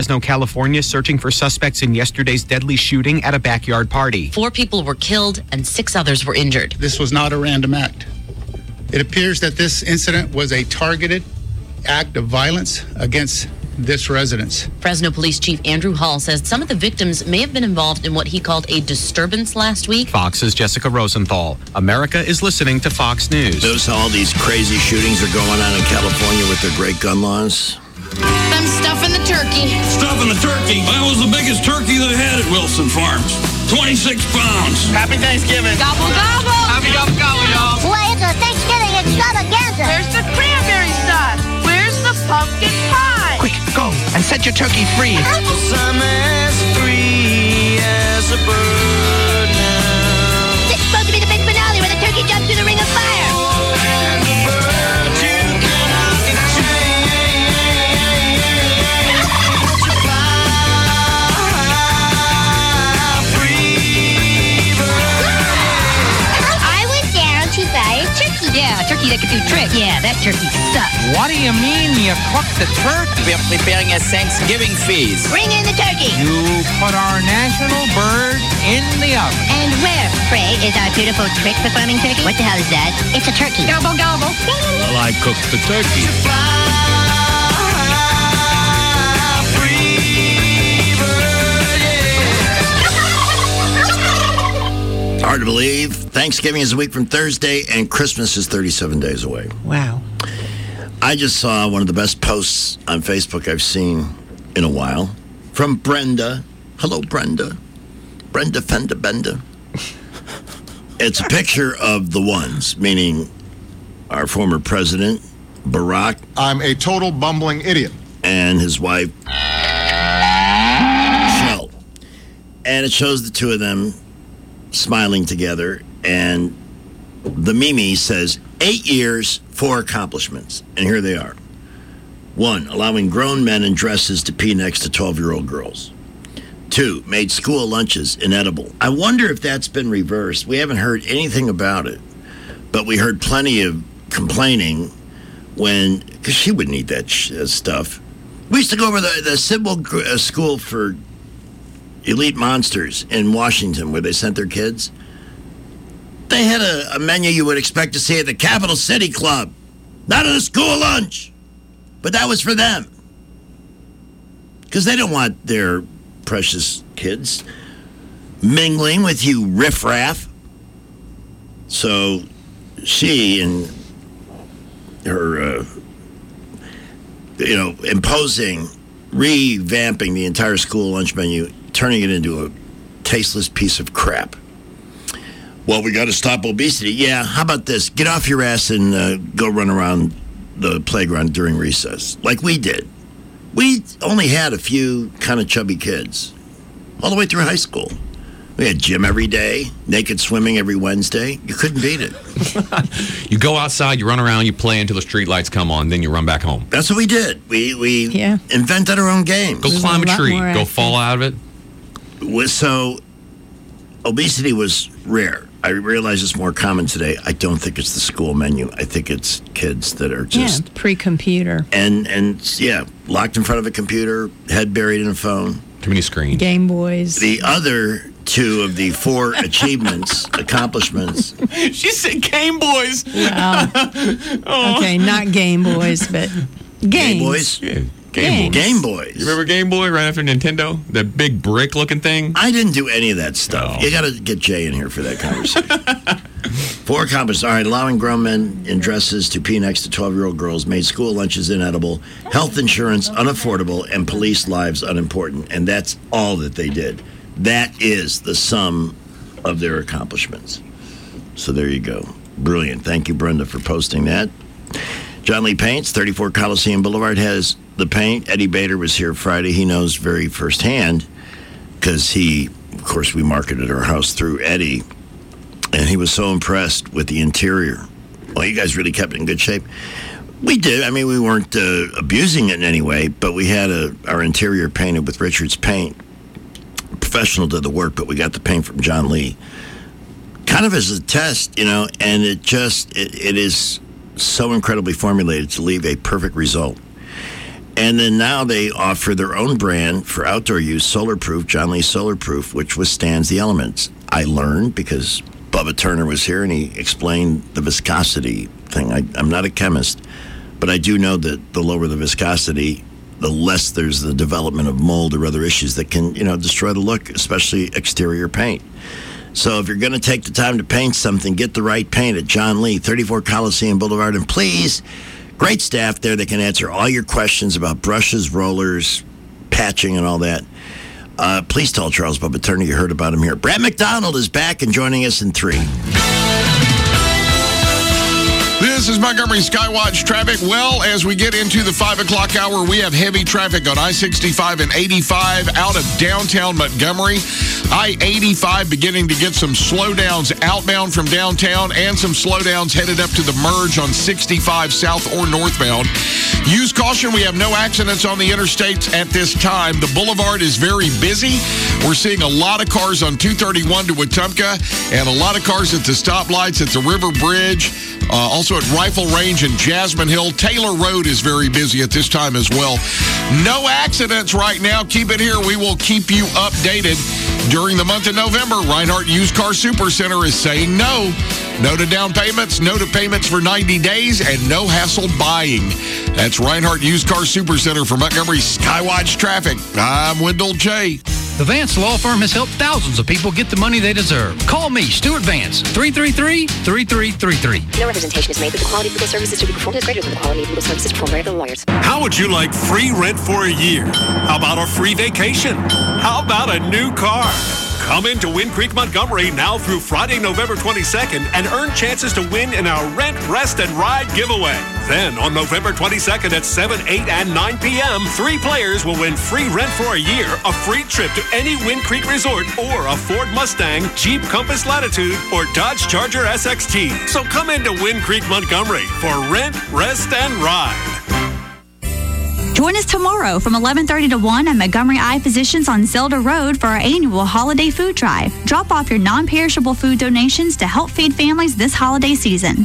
Fresno, California, searching for suspects in yesterday's deadly shooting at a backyard party. 4 people were killed and 6 others were injured. This was not a random act. It appears that this incident was a targeted act of violence against this residence. Fresno Police Chief Andrew Hall says some of the victims may have been involved in what he called a disturbance last week. Fox's Jessica Rosenthal. America is listening to Fox News. Notice how all these crazy shootings are going on in California with their great gun laws? I'm stuffing the turkey. Stuffing the turkey? That was the biggest turkey they had at Wilson Farms. 26 pounds. Happy Thanksgiving. Gobble, gobble. Happy gobble, gobble, y'all. Boy, it's a Thanksgiving extravaganza. Where's the cranberry sauce? Where's the pumpkin pie? Quick, go and set your turkey free. I'm as free as a bird now. This is supposed to be the big finale where the turkey jumps through the ring of fire. Yeah, a turkey that can do tricks. Yeah, that turkey sucks. What do you mean you cooked the turkey? We're preparing a Thanksgiving feast. Bring in the turkey. You put our national bird in the oven. And where, pray, is our beautiful trick performing turkey? What the hell is that? It's a turkey. Gobble, gobble. Well, I cooked the turkey. Hard to believe. Thanksgiving is a week from Thursday, and Christmas is 37 days away. Wow. I just saw one of the best posts on Facebook I've seen in a while from Brenda. Hello, Brenda. Brenda Fenda Benda. It's a picture of the ones, meaning our former president, Barack. I'm a total bumbling idiot. And his wife, Shell. And it shows the two of them smiling together, and the Mimi says 8 years, 4 accomplishments, and here they are. 1, allowing grown men in dresses to pee next to 12-year-old girls. 2, made school lunches inedible. I wonder if that's been reversed. We haven't heard anything about it, but we heard plenty of complaining because she wouldn't eat that stuff. We used to go over the Sybil School for Elite Monsters in Washington, where they sent their kids. They had a menu you would expect to see at the Capital City Club. Not at a school lunch. But that was for them. Because they don't want their precious kids mingling with you riffraff. So she and her, imposing, revamping the entire school lunch menu, turning it into a tasteless piece of crap. Well, we got to stop obesity. Yeah, how about this? Get off your ass and go run around the playground during recess, like we did. We only had a few kind of chubby kids all the way through high school. We had gym every day, naked swimming every Wednesday. You couldn't beat it. You go outside, you run around, you play until the street lights come on, then you run back home. That's what we did. We invented our own games. Go climb a tree. Go fall out of it. So, obesity was rare. I realize it's more common today. I don't think it's the school menu. I think it's kids that are just pre-computer and locked in front of a computer, head buried in a phone. Too many screens. Game Boys. The other 2 of the 4 accomplishments. She said Game Boys. Wow. Okay, not Game Boys, but games. Game Boys? Yeah. Game Boys. You remember Game Boy right after Nintendo? That big brick-looking thing? I didn't do any of that stuff. No. You got to get Jay in here for that conversation. 4 accomplishments. All right, allowing grown men in dresses to pee next to 12-year-old girls, made school lunches inedible, health insurance unaffordable, and police lives unimportant. And that's all that they did. That is the sum of their accomplishments. So there you go. Brilliant. Thank you, Brenda, for posting that. John Lee Paints, 34 Coliseum Boulevard, has the paint. Eddie Bader was here Friday. He knows very firsthand because of course, we marketed our house through Eddie, and he was so impressed with the interior. Well, you guys really kept it in good shape. We did. I mean, we weren't abusing it in any way, but we had our interior painted with Richards paint. Professional did the work, but we got the paint from John Lee. Kind of as a test, and it is so incredibly formulated to leave a perfect result. And then now they offer their own brand for outdoor use, Solarproof, John Lee Solarproof, which withstands the elements. I learned because Bubba Turner was here and he explained the viscosity thing. I'm not a chemist, but I do know that the lower the viscosity, the less there's the development of mold or other issues that can, destroy the look, especially exterior paint. So if you're going to take the time to paint something, get the right paint at John Lee, 34 Coliseum Boulevard. And please, great staff there that can answer all your questions about brushes, rollers, patching, and all that. Please tell Charles Bubba Turner you heard about him here. Brad McDonald is back and joining us in 3. This is Montgomery Skywatch traffic. Well, as we get into the 5 o'clock hour, we have heavy traffic on I-65 and 85 out of downtown Montgomery. I-85 beginning to get some slowdowns outbound from downtown and some slowdowns headed up to the merge on 65 south or northbound. Use caution. We have no accidents on the interstates at this time. The boulevard is very busy. We're seeing a lot of cars on 231 to Wetumpka and a lot of cars at the stoplights at the River Bridge. Also at Rifle Range and Jasmine Hill. Taylor Road is very busy at this time as well. No accidents right now. Keep it here. We will keep you updated during the month of November. Reinhardt Used Car Super Center is saying no. No to down payments, no to payments for 90 days, and no hassle buying. That's Reinhardt Used Car Super Center for Montgomery Skywatch Traffic. I'm Wendell J. The Vance Law Firm has helped thousands of people get the money they deserve. Call me, Stuart Vance, 333-3333. No representation is made, but the quality of legal services to be performed is greater than the quality of legal services performed by other lawyers. How would you like free rent for a year? How about a free vacation? How about a new car? Come into Wind Creek, Montgomery now through Friday, November 22nd and earn chances to win in our Rent, Rest, and Ride giveaway. Then on November 22nd at 7, 8, and 9 p.m., 3 players will win free rent for a year, a free trip to any Wind Creek resort, or a Ford Mustang, Jeep Compass Latitude, or Dodge Charger SXT. So come into Wind Creek, Montgomery for Rent, Rest, and Ride. Join us tomorrow from 11:30 to 1 at Montgomery Eye Physicians on Zelda Road for our annual holiday food drive. Drop off your non-perishable food donations to help feed families this holiday season.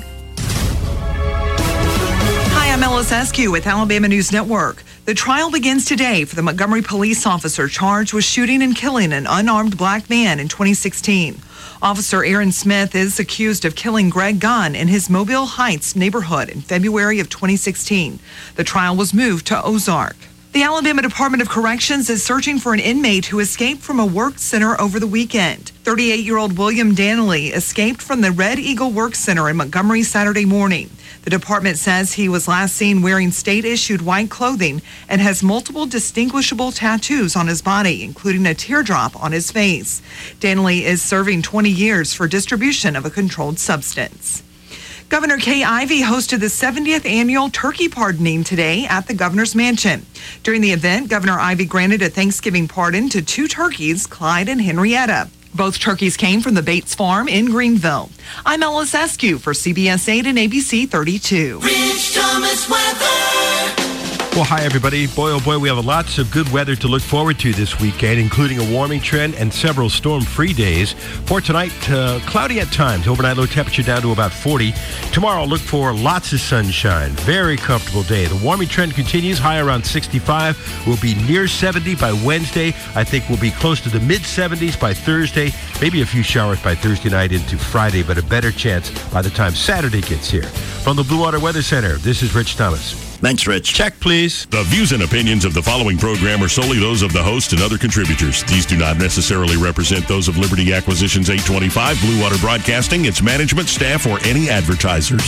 Hi, I'm Ellis Eskew with Alabama News Network. The trial begins today for the Montgomery police officer charged with shooting and killing an unarmed black man in 2016. Officer Aaron Smith is accused of killing Greg Gunn in his Mobile Heights neighborhood in February of 2016. The trial was moved to Ozark. The Alabama Department of Corrections is searching for an inmate who escaped from a work center over the weekend. 38-year-old William Danley escaped from the Red Eagle Work Center in Montgomery Saturday morning. The department says he was last seen wearing state-issued white clothing and has multiple distinguishable tattoos on his body, including a teardrop on his face. Danley is serving 20 years for distribution of a controlled substance. Governor Kay Ivey hosted the 70th annual turkey pardoning today at the governor's mansion. During the event, Governor Ivey granted a Thanksgiving pardon to 2 turkeys, Clyde and Henrietta. Both turkeys came from the Bates Farm in Greenville. I'm Ellis Eskew for CBS 8 and ABC 32. Rich Thomas weather. Well, hi, everybody. Boy, oh boy, we have lots of good weather to look forward to this weekend, including a warming trend and several storm-free days. For tonight, cloudy at times. Overnight low temperature down to about 40. Tomorrow, look for lots of sunshine. Very comfortable day. The warming trend continues. High around 65. We'll be near 70 by Wednesday. I think we'll be close to the mid-70s by Thursday. Maybe a few showers by Thursday night into Friday, but a better chance by the time Saturday gets here. From the Blue Water Weather Center, this is Rich Thomas. Thanks, Rich. Check, please. The views and opinions of the following program are solely those of the host and other contributors. These do not necessarily represent those of Liberty Acquisitions 825, Blue Water Broadcasting, its management, staff, or any advertisers.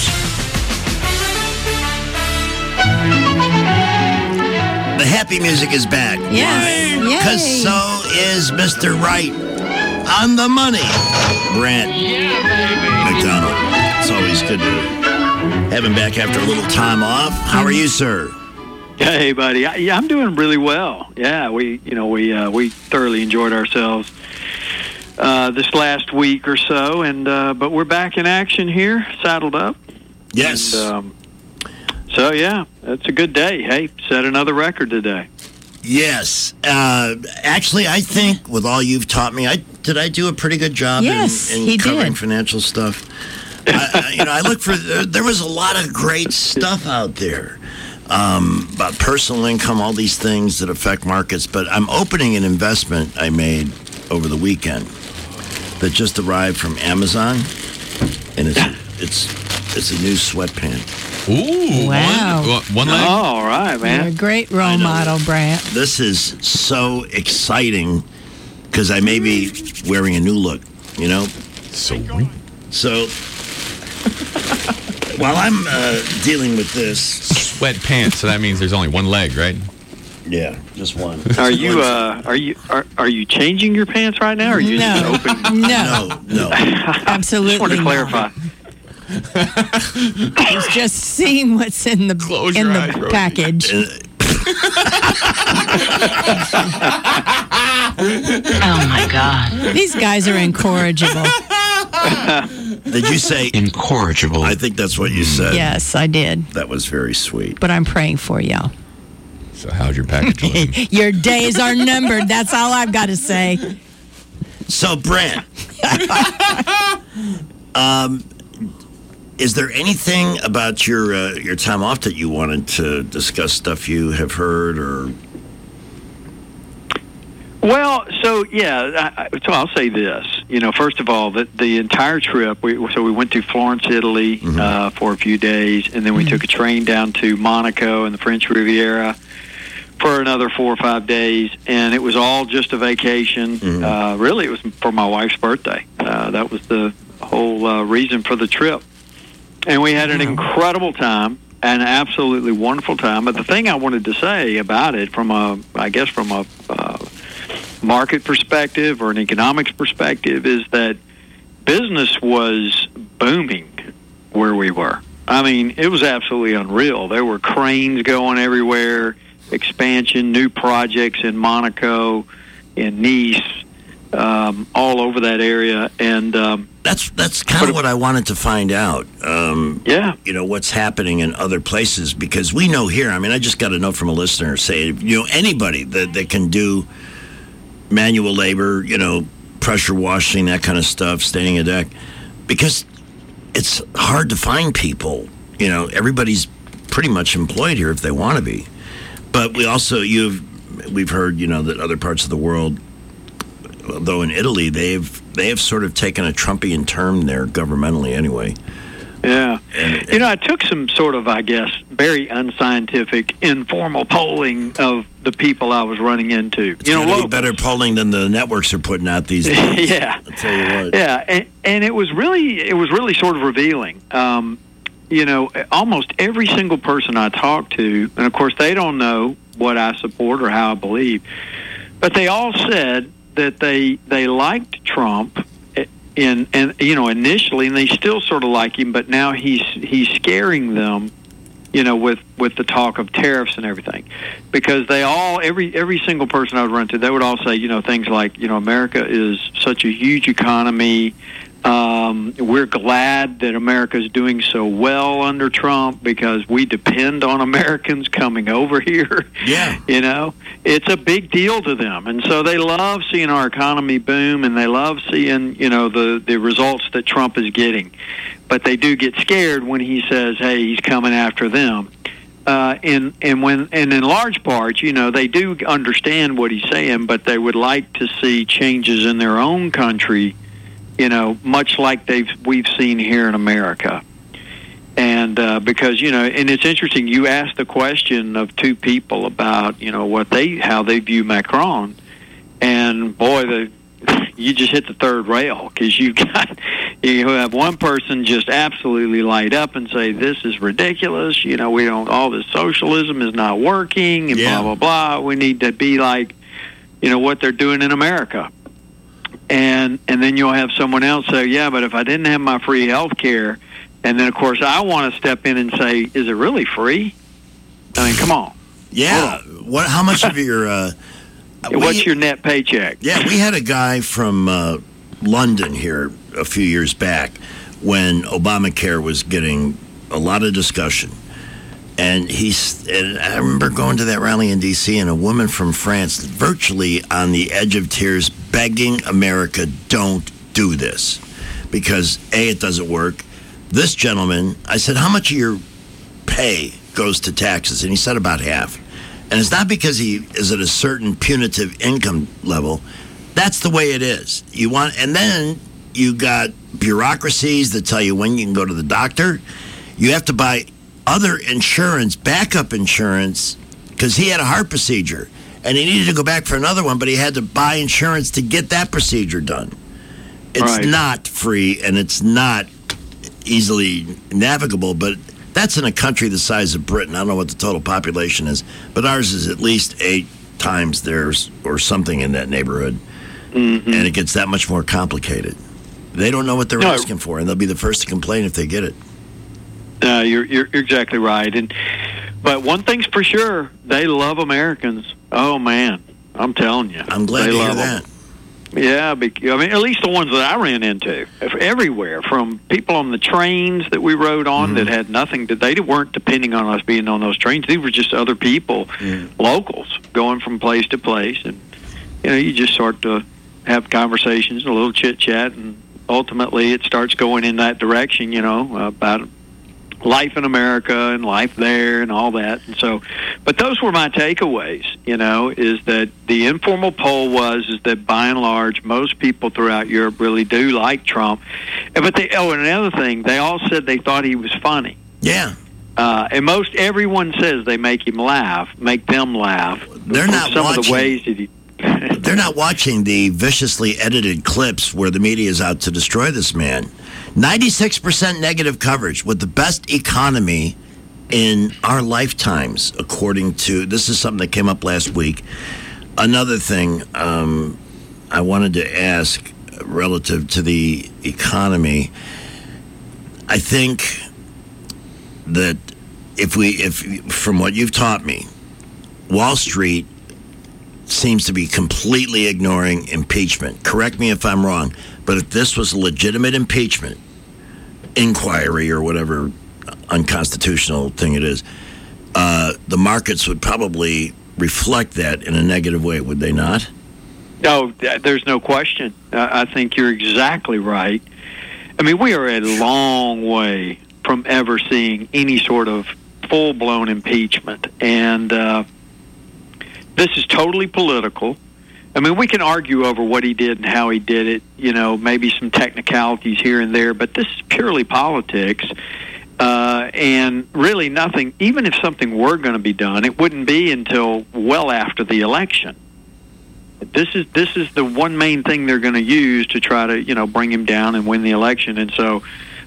The happy music is back. Yes. Because so is Mr. Right. On the money. Brent McDonald. It's always good to have him back after a little time off. How are you, sir? Hey, buddy. I'm doing really well. Yeah, we thoroughly enjoyed ourselves this last week or so, and but we're back in action here, saddled up. Yes. And, so yeah, it's a good day. Hey, set another record today. Yes. Actually, I think with all you've taught me, did I do a pretty good job in covering financial stuff? I look for, there was a lot of great stuff out there. about personal income, all these things that affect markets. But I'm opening an investment I made over the weekend that just arrived from Amazon, and it's a new sweatpant. Ooh, wow. One leg? All right, man. You're a great role model, Brant. This is so exciting because I may be wearing a new look, So while I'm dealing with this sweatpants, so that means there's only one leg, right? Yeah, just one. Are you changing your pants right now? Or are you just opening? No. Absolutely. Just wanted to clarify. He's just seeing what's in the package. Oh my God. These guys are incorrigible. Did you say incorrigible? I think that's what you said. Yes, I did. That was very sweet. But I'm praying for y'all. So how's your package looking? Your days are numbered. That's all I've got to say. So, Brant, is there anything about your time off that you wanted to discuss, stuff you have heard or? Well, so I'll say this. First of all, the entire trip. We went to Florence, Italy, for a few days, and then we took a train down to Monaco and the French Riviera for another 4 or 5 days, and it was all just a vacation. Really, it was for my wife's birthday. That was the whole reason for the trip, and we had an incredible time. An absolutely wonderful time. But the thing I wanted to say about it, from a market perspective or an economics perspective, is that business was booming where we were. I mean, it was absolutely unreal. There were cranes going everywhere, expansion, new projects in Monaco, in Nice, all over that area, and that's kind of what I wanted to find out. What's happening in other places, because we know here. I mean, I just got a note from a listener saying, anybody that can do manual labor, pressure washing, that kind of stuff, staining a deck, because it's hard to find people. Everybody's pretty much employed here if they want to be. But we also, we've heard, that other parts of the world, though in Italy, they have sort of taken a Trumpian turn there, governmentally anyway. Yeah. I took some sort of, I guess, very unscientific, informal polling of the people I was running into. It's gonna be better polling than the networks are putting out these days. Yeah. I'll tell you what. Yeah, and it was really sort of revealing. Almost every single person I talked to, and of course they don't know what I support or how I believe, but they all said that they liked Trump initially, and they still sort of like him, but now he's scaring them, with the talk of tariffs and everything, because they all, every single person I would run to, they would all say, things like, America is such a huge economy. We're glad that America is doing so well under Trump because we depend on Americans coming over here. Yeah. It's a big deal to them. And so they love seeing our economy boom, and they love seeing, the results that Trump is getting. But they do get scared when he says, hey, he's coming after them. And in large part, they do understand what he's saying, but they would like to see changes in their own country, much like we've seen here in America. And because, and it's interesting, you asked the question of two people about, how they view Macron, and boy, you just hit the third rail, because you have one person just absolutely light up and say, this is ridiculous, all this socialism is not working, and blah, blah, blah. We need to be like, what they're doing in America. And then you'll have someone else say, yeah, but if I didn't have my free health care, and then, of course, I want to step in and say, is it really free? I mean, come on. Yeah. How much of your... what's your net paycheck? Yeah, we had a guy from London here a few years back when Obamacare was getting a lot of discussion. And I remember going to that rally in D.C., and a woman from France, virtually on the edge of tears, begging America, don't do this. Because, A, it doesn't work. This gentleman, I said, how much of your pay goes to taxes, and he said about half. And it's not because he is at a certain punitive income level. That's the way it is. And then you got bureaucracies that tell you when you can go to the doctor. You have to buy other insurance, backup insurance, because he had a heart procedure. And he needed to go back for another one, but he had to buy insurance to get that procedure done. It's not free, and it's not easily navigable, but that's in a country the size of Britain. I don't know what the total population is, but ours is at least 8 times theirs or something in that neighborhood. Mm-hmm. And it gets that much more complicated. They don't know what they're asking for, and they'll be the first to complain if they get it. You're exactly right. But one thing's for sure, they love Americans. Oh, man, I'm telling you. I'm glad to hear that. Yeah, at least the ones that I ran into, everywhere, from people on the trains that we rode on that had nothing they weren't depending on us being on those trains. These were just other people, locals, going from place to place. And, you just start to have conversations, a little chit-chat, and ultimately it starts going in that direction, about life in America and life there and all that. And so, but those were my takeaways, is that the informal poll is that by and large, most people throughout Europe really do like Trump. But and another thing, they all said they thought he was funny. Yeah. And everyone says they make them laugh. They're not some watching. Of the ways that he They're not watching the viciously edited clips where the media is out to destroy this man. 96% negative coverage with the best economy in our lifetimes, according to, this is something that came up last week. Another thing I wanted to ask relative to the economy, I think that if from what you've taught me, Wall Street seems to be completely ignoring impeachment. Correct me if I'm wrong, but if this was a legitimate impeachment inquiry or whatever unconstitutional thing it is, the markets would probably reflect that in a negative way, would they not? No, there's no question. I think you're exactly right. I mean, we are a long way from ever seeing any sort of full-blown impeachment, and this is totally political. I mean, we can argue over what he did and how he did it, maybe some technicalities here and there, but this is purely politics, and really nothing, even if something were going to be done, it wouldn't be until well after the election. This is the one main thing they're going to use to try to, bring him down and win the election, and so,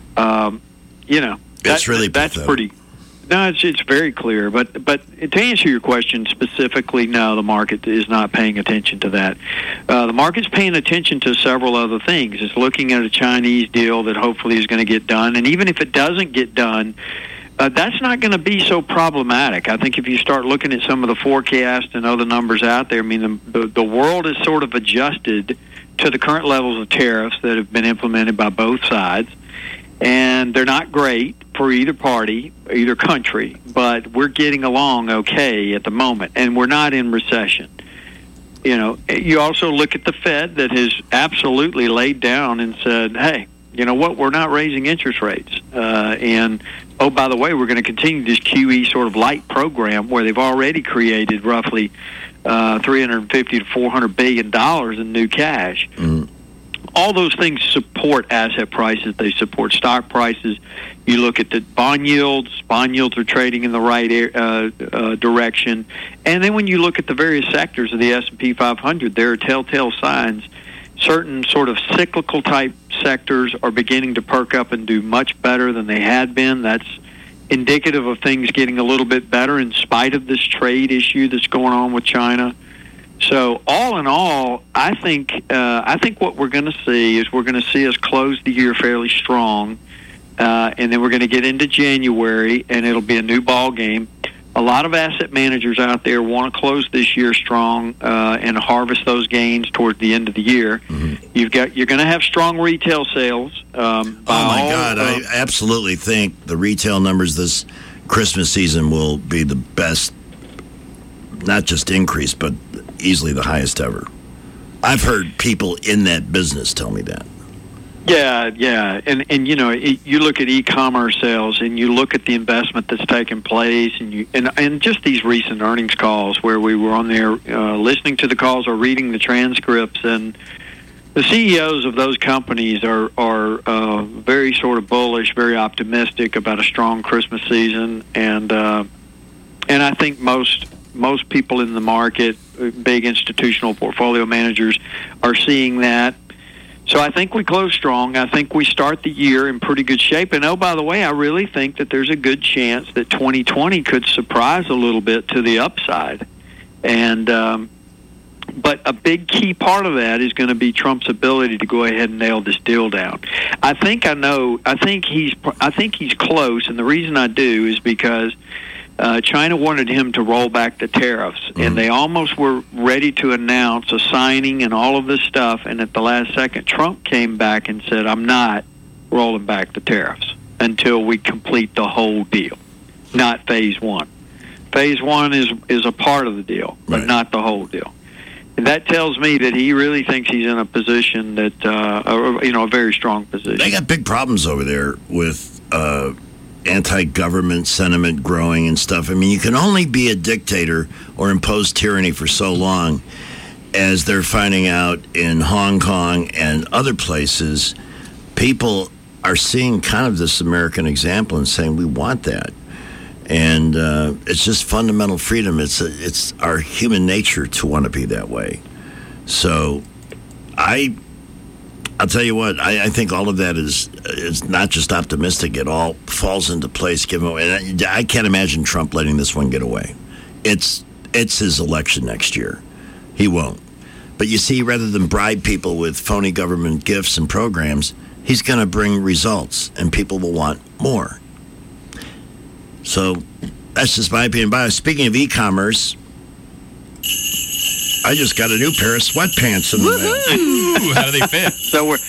that's pretty. No, it's very clear. But to answer your question specifically, no, the market is not paying attention to that. The market's paying attention to several other things. It's looking at a Chinese deal that hopefully is going to get done. And even if it doesn't get done, that's not going to be so problematic. I think if you start looking at some of the forecasts and other numbers out there, I mean, the world is sort of adjusted to the current levels of tariffs that have been implemented by both sides. And they're not great for either party, either country, but we're getting along okay at the moment, and we're not in recession. You also look at the Fed that has absolutely laid down and said, hey, you know what, we're not raising interest rates. And, oh, by the way, we're going to continue this QE sort of light program where they've already created roughly $350 to $400 billion in new cash. Mm. All those things support asset prices. They support stock prices. You look at the bond yields. Bond yields are trading in the right direction. And then when you look at the various sectors of the S&P 500, there are telltale signs. Certain sort of cyclical type sectors are beginning to perk up and do much better than they had been. That's indicative of things getting a little bit better in spite of this trade issue that's going on with China. So all in all, I think what we're going to see is we're going to see us close the year fairly strong, and then we're going to get into January, and it'll be a new ball game. A lot of asset managers out there want to close this year strong and harvest those gains towards the end of the year. Mm-hmm. You're going to have strong retail sales. I absolutely think the retail numbers this Christmas season will be the best, not just increase, but easily the highest ever. I've heard people in that business tell me that. Yeah, and you know, you look at e-commerce sales, and you look at the investment that's taken place, and just these recent earnings calls where we were on there listening to the calls or reading the transcripts, and the CEOs of those companies are very sort of bullish, very optimistic about a strong Christmas season, and I think most people in the market, big institutional portfolio managers, are seeing that. So I think we close strong. I think we start the year in pretty good shape. And, oh, by the way, I really think that there's a good chance that 2020 could surprise a little bit to the upside. And but a big key part of that is going to be Trump's ability to go ahead and nail this deal down. I think he's close, and the reason I do is because China wanted him to roll back the tariffs, and they almost were ready to announce a signing and all of this stuff, and at the last second, Trump came back and said, I'm not rolling back the tariffs until we complete the whole deal, not phase one. Phase one is a part of the deal, but not the whole deal. And that tells me that he really thinks he's in a position that, a very strong position. They got big problems over there with anti-government sentiment growing and stuff. I mean, you can only be a dictator or impose tyranny for so long, as they're finding out in Hong Kong and other places. People are seeing kind of this American example and saying, we want that. And it's just fundamental freedom. It's our human nature to want to be that way. So I'll tell you what, I think all of that is not just optimistic. It all falls into place. And I can't imagine Trump letting this one get away. It's his election next year. He won't. But you see, rather than bribe people with phony government gifts and programs, he's going to bring results, and people will want more. So that's just my opinion. Speaking of e-commerce, I just got a new pair of sweatpants in the mail. How do they fit? So we're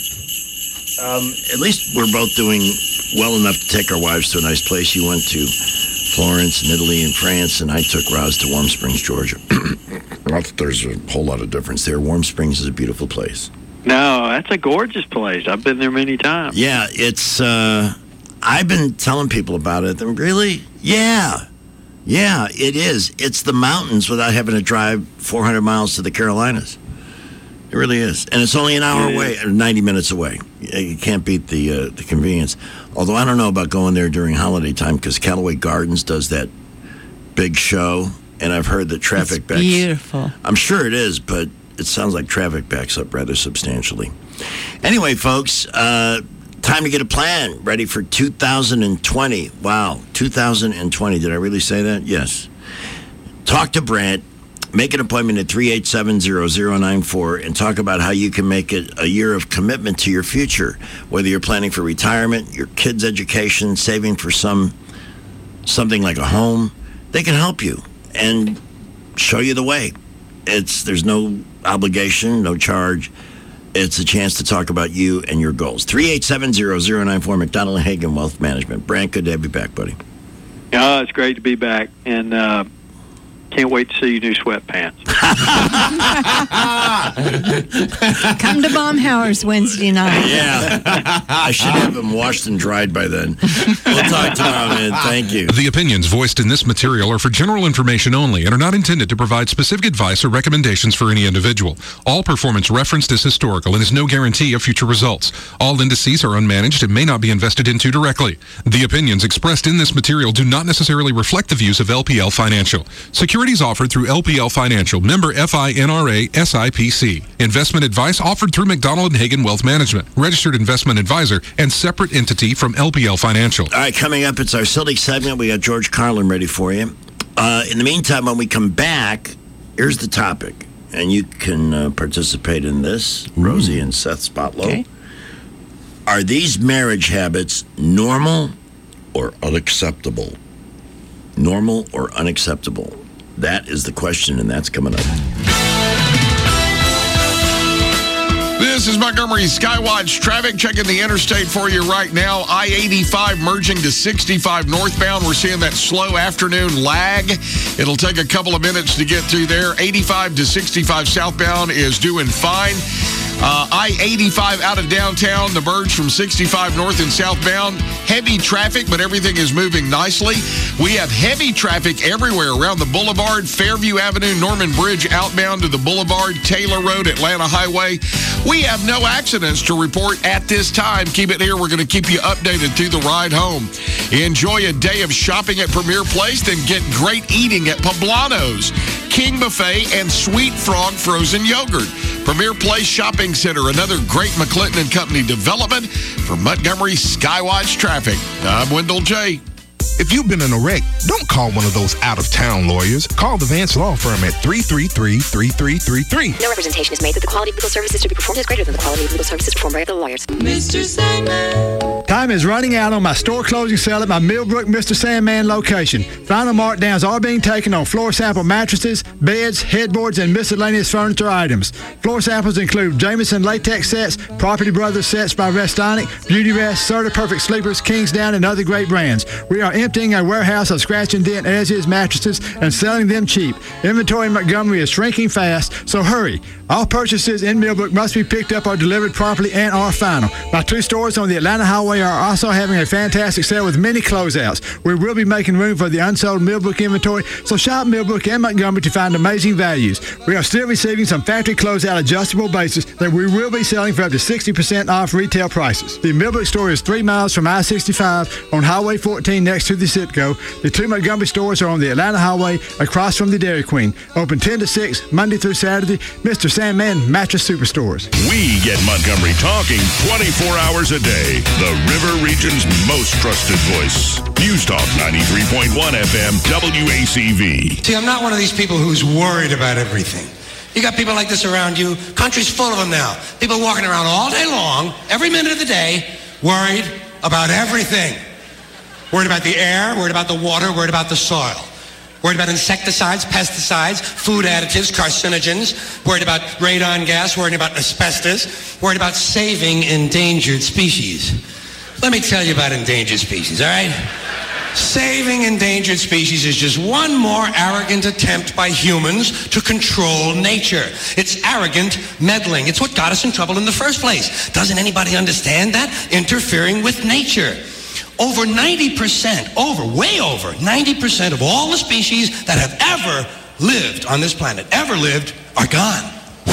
at least we're both doing well enough to take our wives to a nice place. You went to Florence and Italy and France, and I took Roz to Warm Springs, Georgia. Not that there's a whole lot of difference there. Warm Springs is a beautiful place. No, that's a gorgeous place. I've been there many times. Yeah, it's. I've been telling people about it. Really? Yeah, it is. It's the mountains without having to drive 400 miles to the Carolinas. It really is. And it's only an hour away, or 90 minutes away. You can't beat the convenience. Although I don't know about going there during holiday time, because Callaway Gardens does that big show, and I've heard that traffic backs. Beautiful. I'm sure it is, but it sounds like traffic backs up rather substantially. Anyway, folks, time to get a plan ready for 2020. Wow, 2020. Did I really say that? Yes. Talk to Brent. Make an appointment at 387-0094 and talk about how you can make it a year of commitment to your future, whether you're planning for retirement, your kids' education, saving for something like a home. They can help you and show you the way. There's no obligation, no charge. It's a chance to talk about you and your goals. 387-0094, McDonald & Hagen Wealth Management. Brant, good to have you back, buddy. Oh, it's great to be back, and can't wait to see your new sweatpants. Come to Baumhauer's Wednesday night. Yeah. I should have them washed and dried by then. We'll talk tomorrow, man. Thank you. The opinions voiced in this material are for general information only and are not intended to provide specific advice or recommendations for any individual. All performance referenced is historical and is no guarantee of future results. All indices are unmanaged and may not be invested into directly. The opinions expressed in this material do not necessarily reflect the views of LPL Financial. Securities offered through LPL Financial, member FINRA SIPC. Investment advice offered through McDonald & Hagen Wealth Management, registered investment advisor, and separate entity from LPL Financial. All right, coming up, it's our Silly segment. We got George Carlin ready for you. In the meantime, when we come back, here's the topic, and you can participate in this, Rosie and Seth Spotlow. Okay. Are these marriage habits normal or unacceptable? Normal or unacceptable? That is the question, and that's coming up. This is Montgomery Skywatch traffic. Checking the interstate for you right now. I-85 merging to 65 northbound. We're seeing that slow afternoon lag. It'll take a couple of minutes to get through there. 85 to 65 southbound is doing fine. I-85 out of downtown, the merge from 65 north and southbound. Heavy traffic, but everything is moving nicely. We have heavy traffic everywhere around the boulevard, Fairview Avenue, Norman Bridge outbound to the boulevard, Taylor Road, Atlanta Highway. We have no accidents to report at this time. Keep it here. We're going to keep you updated through the ride home. Enjoy a day of shopping at Premier Place, then get great eating at Poblano's, King Buffet, and Sweet Frog Frozen Yogurt. Premier Place Shopping Center, another great McClinton and Company development for Montgomery Skywatch Traffic. I'm Wendell J. If you've been in a wreck, don't call one of those out-of-town lawyers. Call the Vance Law Firm at 333-3333. No representation is made that the quality of legal services to be performed is greater than the quality of legal services performed by other lawyers. Mr. Sandman. Time is running out on my store closing sale at my Millbrook Mr. Sandman location. Final markdowns are being taken on floor sample mattresses, beds, headboards, and miscellaneous furniture items. Floor samples include Jameson latex sets, Property Brothers sets by Restonic, Beauty Rest, Serta Perfect Sleepers, Kingsdown, and other great brands. We are emptying our warehouse of scratch and dent as-is mattresses and selling them cheap. Inventory in Montgomery is shrinking fast, so hurry. All purchases in Millbrook must be picked up or delivered properly and are final. My 2 stores on the Atlanta Highway are also having a fantastic sale with many closeouts. We will be making room for the unsold Millbrook inventory, so shop Millbrook and Montgomery to find amazing values. We are still receiving some factory closeout adjustable bases that we will be selling for up to 60% off retail prices. The Millbrook store is 3 miles from I-65 on Highway 14 next to the Citgo. The 2 Montgomery stores are on the Atlanta Highway across from the Dairy Queen. Open 10 to 6, Monday through Saturday. Mr. Sandman Mattress Superstores. We get Montgomery talking 24 hours a day. The River Region's most trusted voice. News Talk 93.1 FM WACV. See, I'm not one of these people who's worried about everything. You got people like this around you. Country's full of them now. People walking around all day long, every minute of the day, worried about everything. Worried about the air, worried about the water, worried about the soil. Worried about insecticides, pesticides, food additives, carcinogens. Worried about radon gas, worried about asbestos. Worried about saving endangered species. Let me tell you about endangered species, all right? Saving endangered species is just one more arrogant attempt by humans to control nature. It's arrogant meddling. It's what got us in trouble in the first place. Doesn't anybody understand that? Interfering with nature. Over 90%, way over 90% of all the species that have ever lived on this planet, are gone.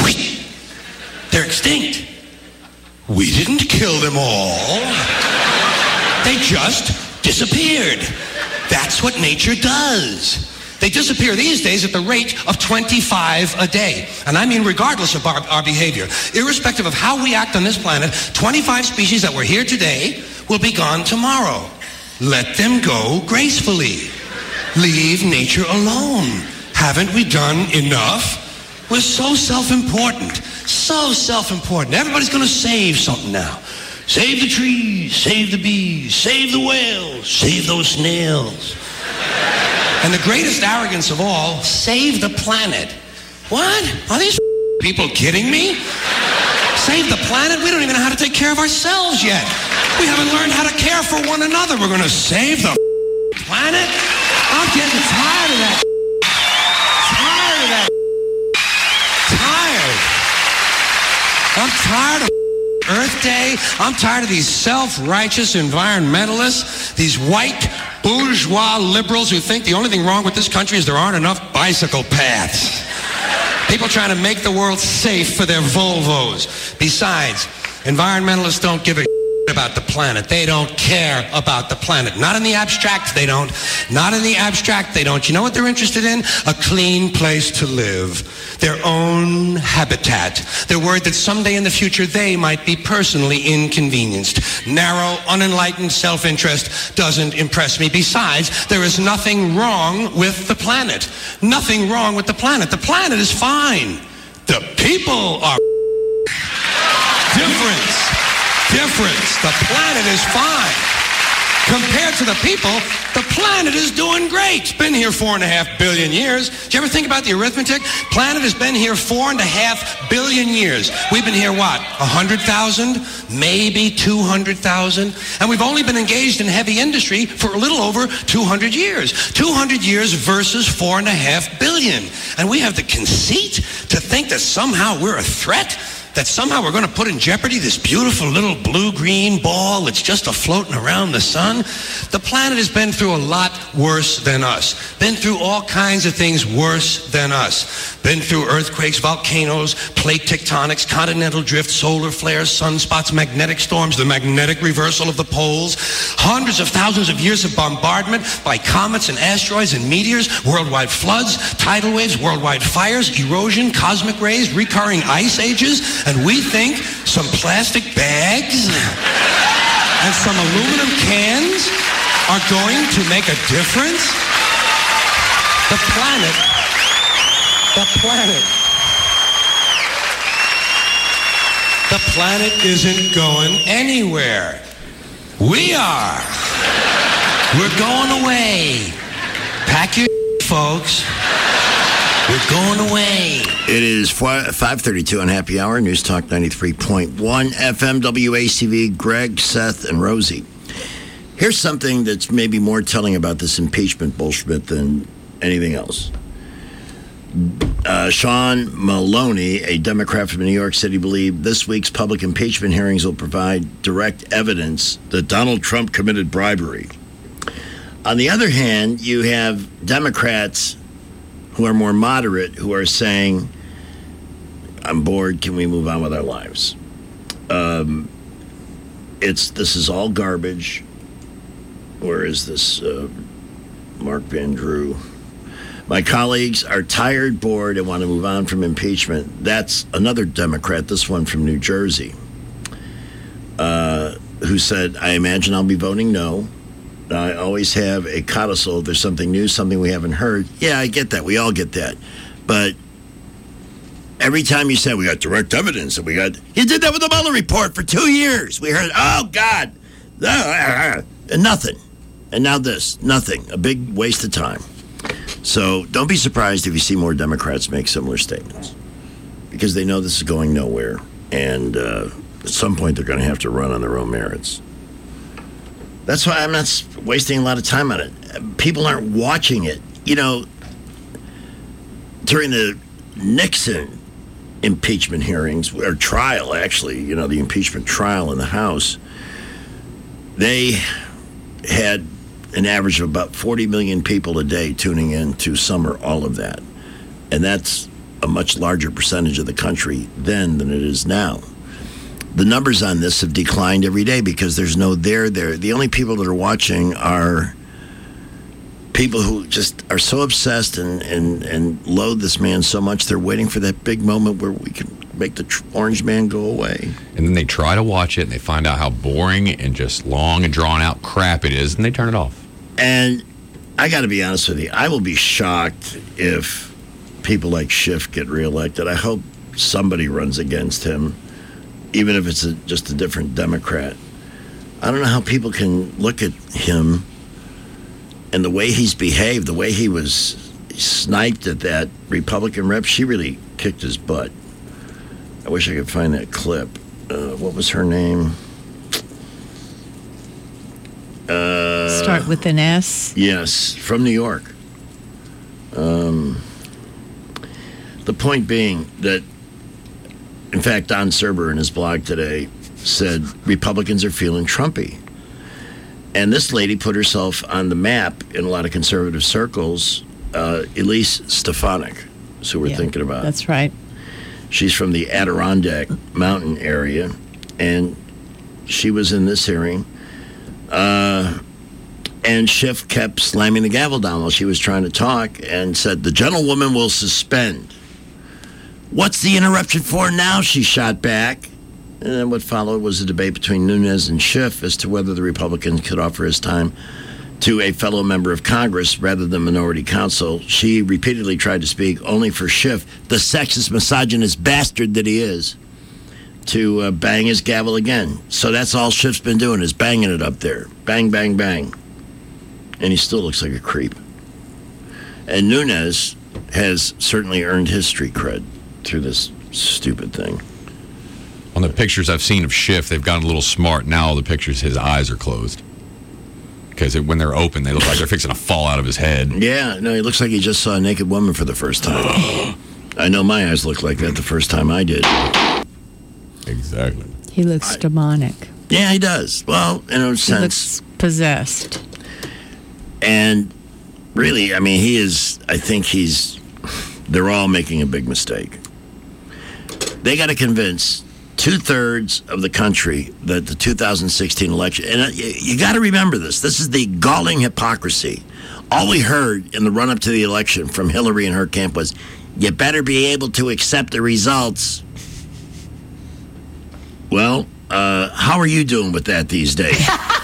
They're extinct. We didn't kill them all. They just disappeared. That's what nature does. They disappear these days at the rate of 25 a day. And I mean regardless of our behavior. Irrespective of how we act on this planet, 25 species that were here today will be gone tomorrow. Let them go gracefully. Leave nature alone. Haven't we done enough? We're so self-important. So self-important. Everybody's going to save something now. Save the trees, save the bees, save the whales, save those snails. And the greatest arrogance of all, save the planet. What? Are these people kidding me? Save the planet? We don't even know how to take care of ourselves yet. We haven't learned how to care for one another. We're going to save the planet? I'm getting tired of that. I'm tired of Earth Day. I'm tired of these self-righteous environmentalists, these white bourgeois liberals who think the only thing wrong with this country is there aren't enough bicycle paths. People trying to make the world safe for their Volvos. Besides, environmentalists don't give a about the planet. They don't care about the planet. Not in the abstract, they don't. Not in the abstract, they don't. You know what they're interested in? A clean place to live. Their own habitat. They're worried that someday in the future they might be personally inconvenienced. Narrow, unenlightened self-interest doesn't impress me. Besides, there is nothing wrong with the planet. Nothing wrong with the planet. The planet is fine. The people are difference. The planet is fine. Compared to the people, the planet is doing great. It's been here 4.5 billion years. Did you ever think about the arithmetic? Planet has been here 4.5 billion years. We've been here, what, 100,000? Maybe 200,000? And we've only been engaged in heavy industry for a little over 200 years. 200 years versus 4.5 billion. And we have the conceit to think that somehow we're a threat? that somehow we're going to put in jeopardy this beautiful little blue-green ball that's just a-floating around the sun? The planet has been through a lot worse than us. Been through all kinds of things worse than us. Been through earthquakes, volcanoes, plate tectonics, continental drift, solar flares, sunspots, magnetic storms, the magnetic reversal of the poles, hundreds of thousands of years of bombardment by comets and asteroids and meteors, worldwide floods, tidal waves, worldwide fires, erosion, cosmic rays, recurring ice ages, and we think some plastic bags and some aluminum cans are going to make a difference? The planet isn't going anywhere. We are. We're going away. Pack your folks. We're going away. It is 5:32 on Happy Hour, News Talk 93.1 FM WACV, Greg, Seth, and Rosie. Here's something that's maybe more telling about this impeachment bullshit than anything else. Sean Maloney, a Democrat from New York City, believed this week's public impeachment hearings will provide direct evidence that Donald Trump committed bribery. On the other hand, you have Democrats who are more moderate, who are saying, I'm bored, can we move on with our lives? This is all garbage. Where is this Mark Van Drew? My colleagues are tired, bored, and want to move on from impeachment. That's another Democrat, this one from New Jersey, who said, I imagine I'll be voting no. I always have a codicil. If there's something new, something we haven't heard. Yeah, I get that. We all get that. But every time you say we got direct evidence, and you did that with the Mueller report for 2 years. We heard, oh, God, and nothing. And now this, nothing. A big waste of time. So don't be surprised if you see more Democrats make similar statements, because they know this is going nowhere. And at some point, they're going to have to run on their own merits. That's why I'm not wasting a lot of time on it. People aren't watching it. You know, during the Nixon impeachment hearings, or trial, actually, the impeachment trial in the House, they had an average of about 40 million people a day tuning in to some or all of that. And that's a much larger percentage of the country then than it is now. The numbers on this have declined every day because there's no there. The only people that are watching are people who just are so obsessed and loathe this man so much, they're waiting for that big moment where we can make the orange man go away. And then they try to watch it, and they find out how boring and just long and drawn-out crap it is, and they turn it off. And I got to be honest with you, I will be shocked if people like Schiff get reelected. I hope somebody runs against him, even if it's just a different Democrat. I don't know how people can look at him and the way he's behaved, the way he was sniped at that Republican rep. She really kicked his butt. I wish I could find that clip. What was her name? Start with an S? Yes, from New York. The point being that, in fact, Don Serber in his blog today said Republicans are feeling Trumpy. And this lady put herself on the map in a lot of conservative circles. Elise Stefanik is who we're thinking about. That's right. She's from the Adirondack Mountain area, and she was in this hearing. And Schiff kept slamming the gavel down while she was trying to talk and said, the gentlewoman will suspend. What's the interruption for now? She shot back. And then what followed was a debate between Nunes and Schiff as to whether the Republicans could offer his time to a fellow member of Congress rather than minority counsel. She repeatedly tried to speak only for Schiff, the sexist, misogynist bastard that he is, to bang his gavel again. So that's all Schiff's been doing, is banging it up there. Bang, bang, bang. And he still looks like a creep. And Nunes has certainly earned his street cred through this stupid thing. On the pictures I've seen of Schiff, they've gotten a little smart. Now all the pictures, his eyes are closed. Because when they're open, they look like they're fixing to fall out of his head. Yeah, no, he looks like he just saw a naked woman for the first time. I know my eyes looked like that the first time I did. Exactly. He looks demonic. Yeah, he does. Well, in a sense. He looks possessed. And really, I mean, they're all making a big mistake. They got to convince 2/3 of the country that the 2016 election, and you got to remember this is the galling hypocrisy. All we heard in the run-up to the election from Hillary and her camp was, you better be able to accept the results. Well, how are you doing with that these days?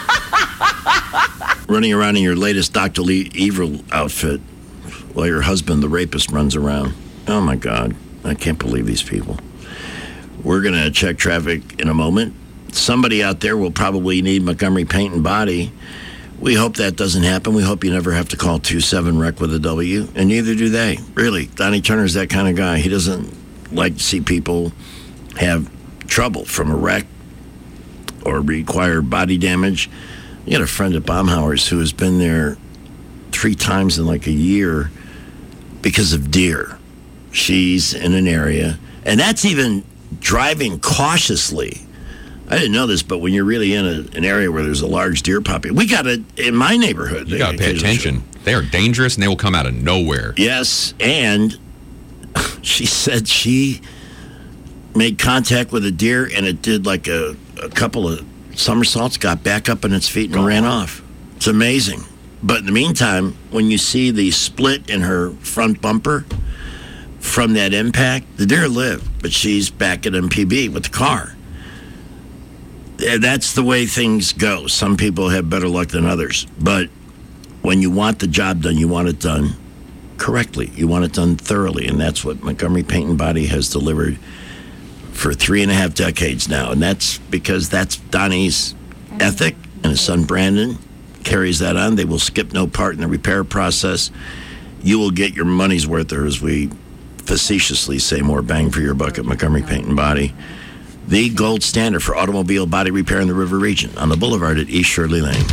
Running around in your latest Dr. Lee Evil outfit while your husband, the rapist, runs around. Oh, my God. I can't believe these people. We're going to check traffic in a moment. Somebody out there will probably need Montgomery Paint and Body. We hope that doesn't happen. We hope you never have to call 27-REC with a W, and neither do they. Really, Donnie Turner's that kind of guy. He doesn't like to see people have trouble from a wreck or require body damage. You got a friend at Baumhauer's who has been there 3 times in like a year because of deer. She's in an area, and that's even driving cautiously. I didn't know this, but when you're really in an area where there's a large deer population, we got it in my neighborhood. You got to pay attention. They are dangerous, and they will come out of nowhere. Yes, and she said she made contact with a deer, and it did like a couple of somersaults, got back up on its feet, and ran off. It's amazing. But in the meantime, when you see the split in her front bumper from that impact, the deer lived, but she's back at MPB with the car. That's the way things go. Some people have better luck than others. But when you want the job done, you want it done correctly. You want it done thoroughly, and that's what Montgomery Paint and Body has delivered for 3.5 decades now. And that's because that's Donnie's ethic, and his son Brandon carries that on. They will skip no part in the repair process. You will get your money's worth, or as we facetiously say, more bang for your buck at Montgomery Paint and Body. The gold standard for automobile body repair in the River Region on the Boulevard at East Shirley Lane.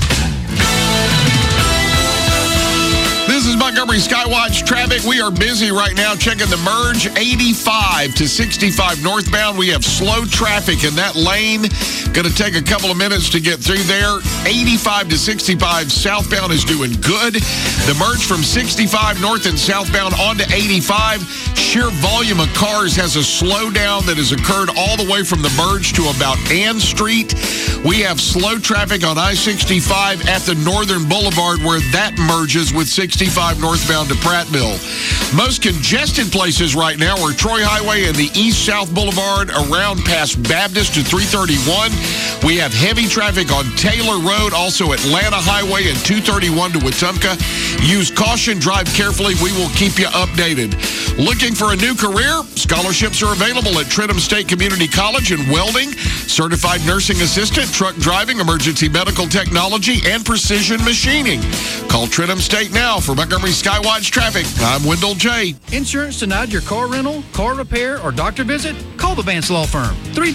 This is Montgomery Skywatch traffic. We are busy right now checking the merge 85 to 65 northbound. We have slow traffic in that lane. Going to take a couple of minutes to get through there. 85 to 65 southbound is doing good. The merge from 65 north and southbound onto 85. Sheer volume of cars has a slowdown that has occurred all the way from the merge to about Ann Street. We have slow traffic on I-65 at the Northern Boulevard where that merges with 65 northbound to Prattville. Most congested places right now are Troy Highway and the East-South Boulevard around past Baptist to 331. We have heavy traffic on Taylor Road, also Atlanta Highway and 231 to Wetumpka. Use caution, drive carefully. We will keep you updated. Looking for a new career? Scholarships are available at Trentham State Community College in welding, certified nursing assistant, truck driving, emergency medical technology, and precision machining. Call Trentham State now for Montgomery Skywatch traffic. I'm Wendell J. Insurance denied your car rental, car repair, or doctor visit? Call the Vance Law Firm.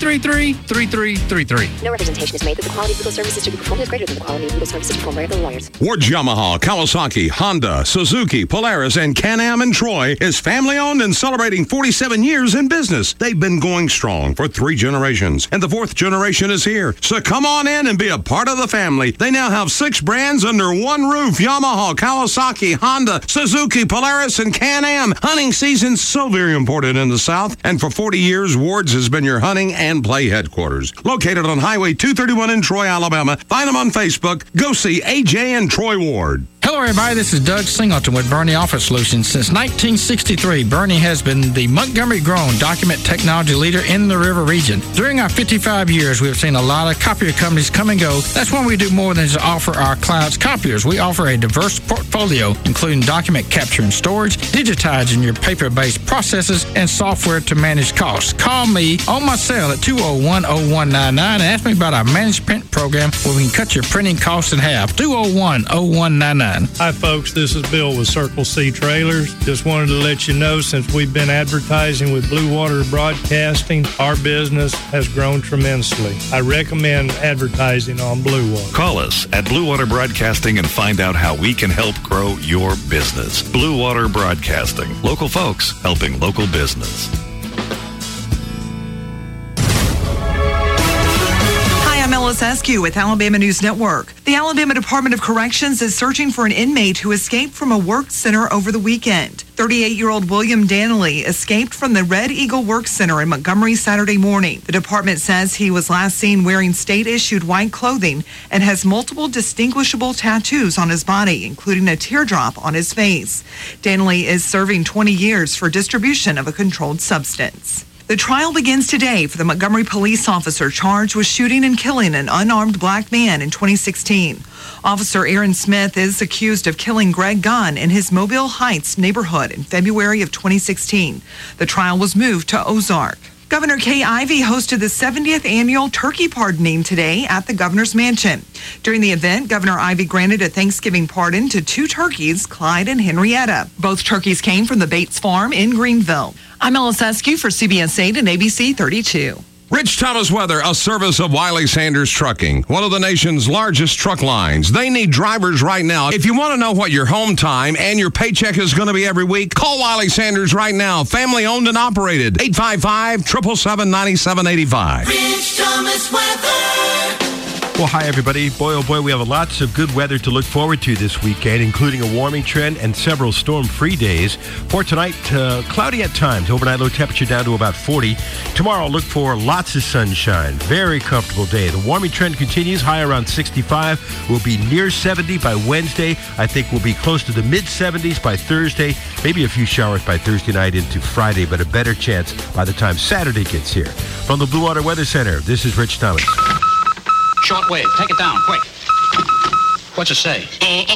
333-3333. No representation is made that the quality of legal services to be performed is greater than the quality of legal services performed by other lawyers. Ward's Yamaha, Kawasaki, Honda, Suzuki, Polaris, and Can-Am in Troy is family-owned and celebrating 47 years in business. They've been going strong for 3 generations, and the 4th generation is here. So come on in and be a part of the family. They now have 6 brands under one roof: Yamaha, Kawasaki, Honda, Suzuki, Polaris, and Can-Am. Hunting season's so very important in the South, and for 40 years, Ward's has been your hunting and play headquarters. Located on Highway 231 in Troy, Alabama. Find them on Facebook. Go see AJ and Troy Ward. Hello, everybody. This is Doug Singleton with Bernie Office Solutions. Since 1963, Bernie has been the Montgomery-grown document technology leader in the River Region. During our 55 years, we have seen a lot of copier companies come and go. That's why we do more than just offer our clients copiers. We offer a diverse portfolio, including document capture and storage, digitizing your paper-based processes, and software to manage costs. Call me on my cell at 201-0199 and ask me about our managed print program where we can cut your printing costs in half. 201-0199. Hi, folks. This is Bill with Circle C Trailers. Just wanted to let you know, since we've been advertising with Blue Water Broadcasting, our business has grown tremendously. I recommend advertising on Blue Water. Call us at Blue Water Broadcasting and find out how we can help grow your business. Blue Water Broadcasting. Local folks helping local business. Ellis Eskew with Alabama News Network. The Alabama Department of Corrections is searching for an inmate who escaped from a work center over the weekend. 38-year-old William Danley escaped from the Red Eagle Work Center in Montgomery Saturday morning. The department says he was last seen wearing state-issued white clothing and has multiple distinguishable tattoos on his body, including a teardrop on his face. Danley is serving 20 years for distribution of a controlled substance. The trial begins today for the Montgomery police officer charged with shooting and killing an unarmed black man in 2016. Officer Aaron Smith is accused of killing Greg Gunn in his Mobile Heights neighborhood in February of 2016. The trial was moved to Ozark. Governor Kay Ivey hosted the 70th annual turkey pardoning today at the governor's mansion. During the event, Governor Ivey granted a Thanksgiving pardon to 2 turkeys, Clyde and Henrietta. Both turkeys came from the Bates Farm in Greenville. I'm Ellis Eskew for CBS 8 and ABC 32. Rich Thomas Weather, a service of Wiley Sanders Trucking, one of the nation's largest truck lines. They need drivers right now. If you want to know what your home time and your paycheck is going to be every week, call Wiley Sanders right now. Family owned and operated. 855-777-9785. Rich Thomas Weather. Well, hi, everybody. Boy, oh boy, we have lots of good weather to look forward to this weekend, including a warming trend and several storm-free days. For tonight, cloudy at times. Overnight low temperature down to about 40. Tomorrow, look for lots of sunshine. Very comfortable day. The warming trend continues. High around 65. We'll be near 70 by Wednesday. I think we'll be close to the mid-70s by Thursday. Maybe a few showers by Thursday night into Friday, but a better chance by the time Saturday gets here. From the Blue Water Weather Center, this is Rich Thomas. Shortwave, take it down, quick. What's it say?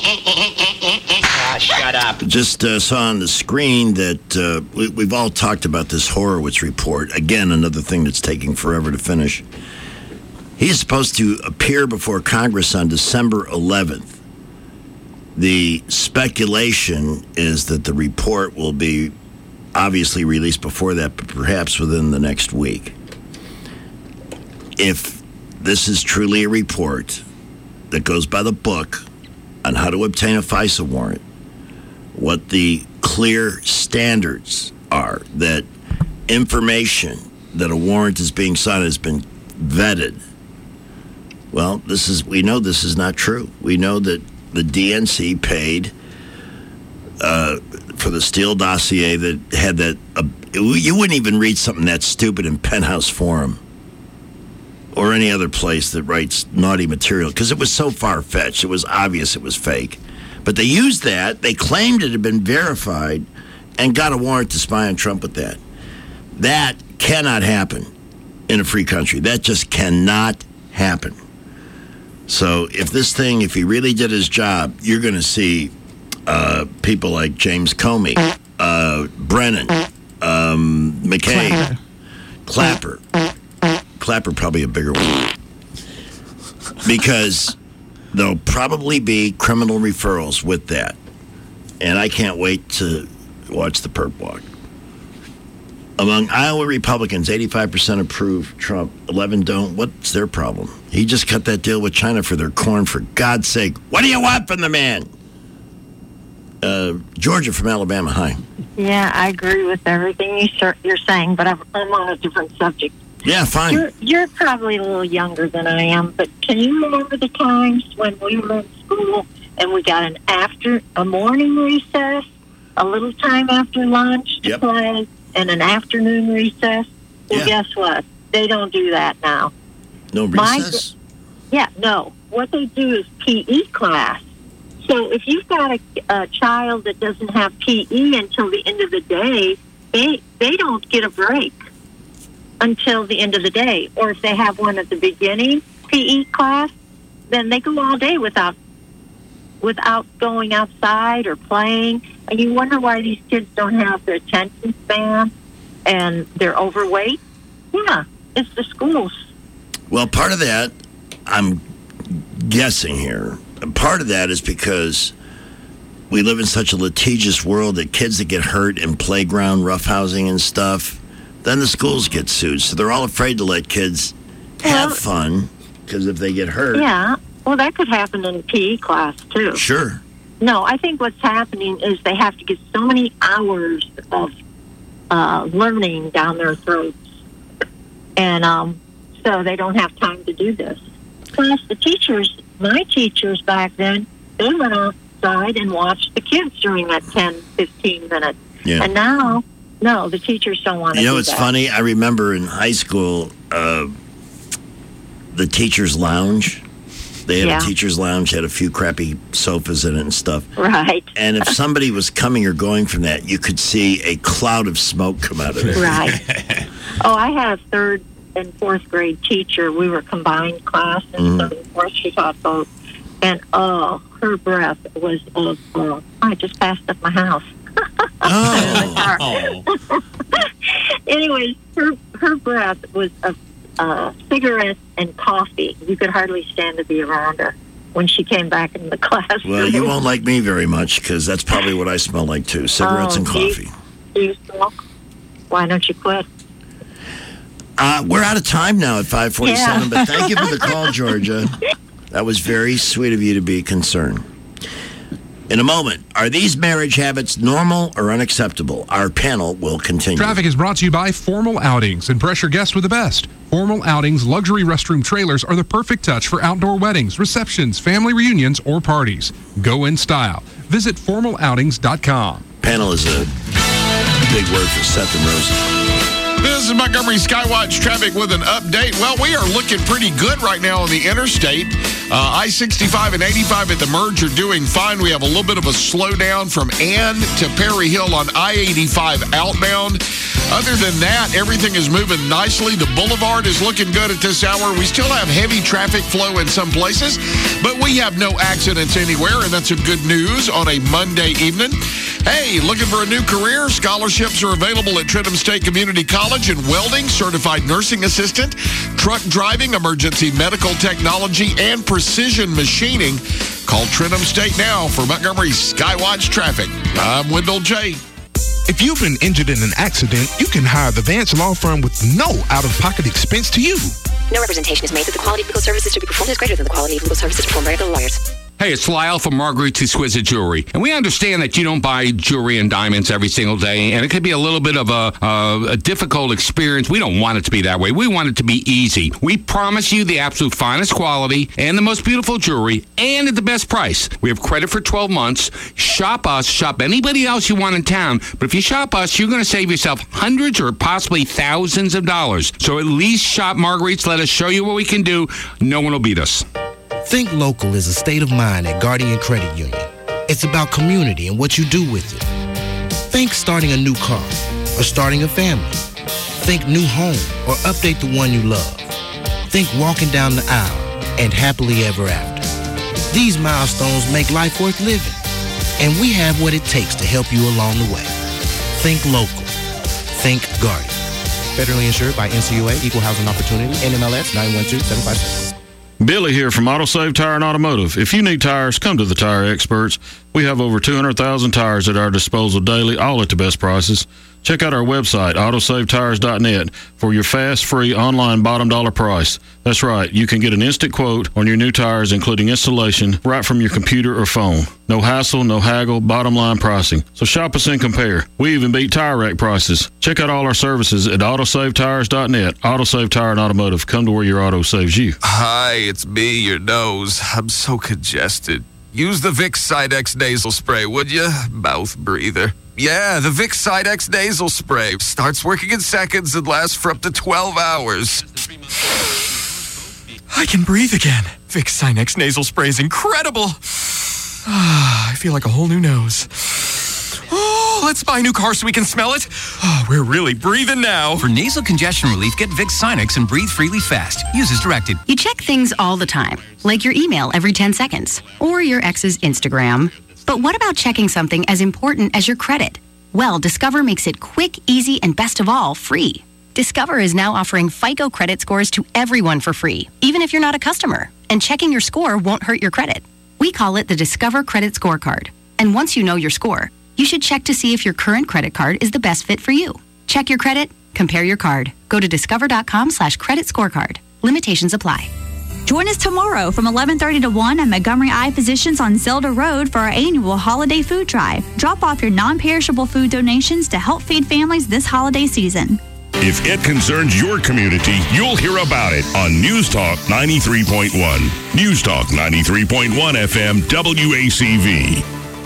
Shut up. Just saw on the screen that we've all talked about this Horowitz report. Again, another thing that's taking forever to finish. He's supposed to appear before Congress on December 11th. The speculation is that the report will be obviously released before that, but perhaps within the next week. If this is truly a report that goes by the book on how to obtain a FISA warrant, what the clear standards are, that information that a warrant is being signed has been vetted. Well, we know this is not true. We know that the DNC paid for the Steele dossier that had that. You wouldn't even read something that stupid in Penthouse Forum or any other place that writes naughty material, because it was so far-fetched. It was obvious it was fake. But they used that. They claimed it had been verified and got a warrant to spy on Trump with that. That cannot happen in a free country. That just cannot happen. So if he really did his job, you're going to see people like James Comey, Brennan, McCabe, Clapper. Clapper probably a bigger one, because there'll probably be criminal referrals with that, and I can't wait to watch the perp walk. Among Iowa Republicans, 85% approve Trump, 11 don't. What's their problem? He just cut that deal with China for their corn, for God's sake. What do you want from the man? Georgia from Alabama, hi. Yeah, I agree with everything you're saying, but I'm on a different subject. Yeah, fine. You're probably a little younger than I am, but can you remember the times when we were in school and we got a morning recess, a little time after lunch to play, and an afternoon recess? Well, guess what? They don't do that now. No recess? No. What they do is PE class. So if you've got a child that doesn't have PE until the end of the day, they don't get a break until the end of the day. Or if they have one at the beginning, PE class, then they go all day without going outside or playing. And you wonder why these kids don't have their attention span and they're overweight. Yeah, it's the schools. Well, part of that, I'm guessing here, part of that is because we live in such a litigious world that kids that get hurt in playground roughhousing and stuff, then the schools get sued. So they're all afraid to let kids have fun, because if they get hurt. Yeah, well, that could happen in PE class, too. Sure. No, I think what's happening is they have to get so many hours of learning down their throats. And so they don't have time to do this. Plus, my teachers back then, they went outside and watched the kids during that 10, 15 minutes. Yeah. And now, no, the teachers don't want to do that. You know, it's funny. I remember in high school, the teacher's lounge. They had a teacher's lounge, had a few crappy sofas in it and stuff. Right. And if somebody was coming or going from that, you could see a cloud of smoke come out of it. Right. Oh, I had a 3rd and 4th grade teacher. We were combined class, and 3rd and 4th, she taught both. And, her breath was I just passed up my house. Anyways, her breath was of cigarettes and coffee. You could hardly stand to be around her when she came back in the class. Well, you won't like me very much because that's probably what I smell like too. Cigarettes and coffee. Do you smoke? Why don't you quit? We're out of time now at 5:47, but thank you for the call, Georgia. That was very sweet of you to be concerned. In a moment, are these marriage habits normal or unacceptable? Our panel will continue. Traffic is brought to you by Formal Outings. Impress your guests with the best. Formal Outings luxury restroom trailers are the perfect touch for outdoor weddings, receptions, family reunions, or parties. Go in style. Visit formaloutings.com. Panel is a big word for Seth and Rosie. This is Montgomery Skywatch traffic with an update. Well, we are looking pretty good right now on the interstate. I-65 and 85 at the merge are doing fine. We have a little bit of a slowdown from Ann to Perry Hill on I-85 outbound. Other than that, everything is moving nicely. The boulevard is looking good at this hour. We still have heavy traffic flow in some places, but we have no accidents anywhere, and that's a good news on a Monday evening. Hey, looking for a new career? Scholarships are available at Trentham State Community College in welding, certified nursing assistant, truck driving, emergency medical technology, and precision machining. Call Trentham State now for Montgomery Skywatch traffic. I'm Wendell J. If you've been injured in an accident, you can hire the Vance Law Firm with no out-of-pocket expense to you. No representation is made that the quality of legal services to be performed is greater than the quality of legal services performed by other lawyers. Hey, it's Lyle from Marguerite's Exquisite Jewelry. And we understand that you don't buy jewelry and diamonds every single day, and it could be a little bit of a difficult experience. We don't want it to be that way. We want it to be easy. We promise you the absolute finest quality and the most beautiful jewelry and at the best price. We have credit for 12 months. Shop us. Shop anybody else you want in town. But if you shop us, you're going to save yourself hundreds or possibly thousands of dollars. So at least shop Marguerite's. Let us show you what we can do. No one will beat us. Think local is a state of mind at Guardian Credit Union. It's about community and what you do with it. Think starting a new car or starting a family. Think new home or update the one you love. Think walking down the aisle and happily ever after. These milestones make life worth living, and we have what it takes to help you along the way. Think local. Think Guardian. Federally insured by NCUA, Equal Housing Opportunity, NMLS 912756. Billy here from AutoSave Tire and Automotive. If you need tires, come to the Tire Experts. We have over 200,000 tires at our disposal daily, all at the best prices. Check out our website, autosavetires.net, for your fast, free, online bottom dollar price. That's right, you can get an instant quote on your new tires, including installation, right from your computer or phone. No hassle, no haggle, bottom line pricing. So shop us and compare. We even beat tire rack prices. Check out all our services at autosavetires.net. AutoSave Tire and Automotive. Come to where your auto saves you. Hi, it's me, your nose. I'm so congested. Use the Vicks Sidex nasal spray, would you? Mouth breather. Yeah, the Vicks Sidex nasal spray starts working in seconds and lasts for up to 12 hours. I can breathe again. Vicks Sinex nasal spray is incredible. I feel like a whole new nose. Oh, let's buy a new car so we can smell it. Oh, we're really breathing now. For nasal congestion relief, get Vicks Sinex and breathe freely fast. Use as directed. You check things all the time, like your email every 10 seconds, or your ex's Instagram. But what about checking something as important as your credit? Well, Discover makes it quick, easy, and best of all, free. Discover is now offering FICO credit scores to everyone for free, even if you're not a customer. And checking your score won't hurt your credit. We call it the Discover Credit Scorecard. And once you know your score, you should check to see if your current credit card is the best fit for you. Check your credit, compare your card. Go to discover.com/credit scorecard. Limitations apply. Join us tomorrow from 11:30 to 1 at Montgomery Eye Physicians on Zelda Road for our annual holiday food drive. Drop off your non-perishable food donations to help feed families this holiday season. If it concerns your community, you'll hear about it on News Talk 93.1. News Talk 93.1 FM WACV.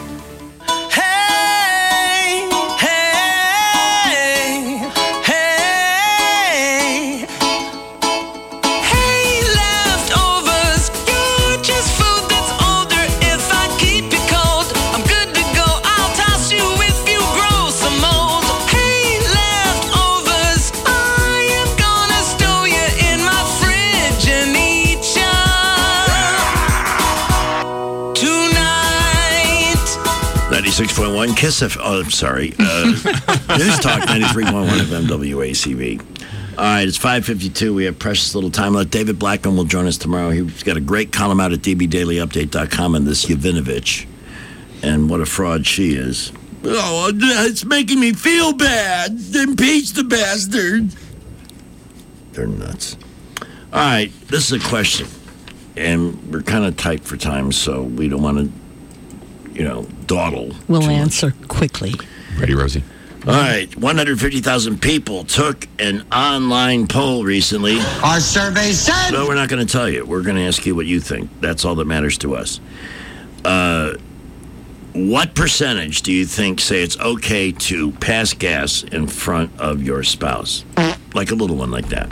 Kiss F. Oh, I'm sorry. News Talk 93.1 FM WACV. All right, it's 5:52. We have precious little time left. David Blackman will join us tomorrow. He's got a great column out at dbdailyupdate.com on this Yovanovitch and what a fraud she is. Oh, it's making me feel bad. Impeach the bastard. They're nuts. All right, this is a question, and we're kind of tight for time, so we don't want to, dawdle. We'll answer quickly. Ready, Rosie? All right. 150,000 people took an online poll recently. Our survey said... No, we're not going to tell you. We're going to ask you what you think. That's all that matters to us. What percentage do you think say it's okay to pass gas in front of your spouse? Like a little one like that.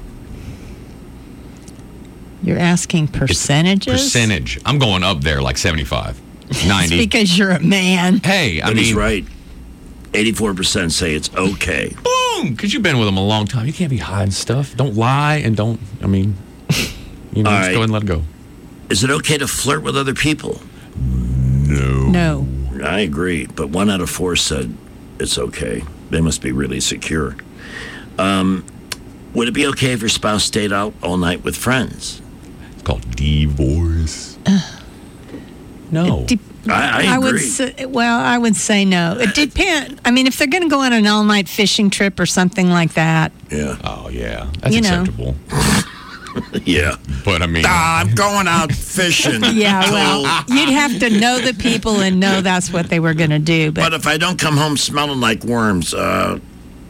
You're asking percentages? Percentage. I'm going up there like 75. 90. It's because you're a man. Hey, but he's right. 84% say it's okay. Boom! Because you've been with him a long time. You can't be hiding stuff. Don't lie and just go ahead and let it go. Is it okay to flirt with other people? No. I agree, but 1 out of 4 said it's okay. They must be really secure. Would it be okay if your spouse stayed out all night with friends? It's called divorce. No. I agree. I would say no. It depends. I mean, if they're going to go on an all-night fishing trip or something like that. Yeah. Oh, yeah. That's acceptable. Yeah. But, I mean... I'm going out fishing. Yeah, well, you'd have to know the people and know that's what they were going to do. But if I don't come home smelling like worms, can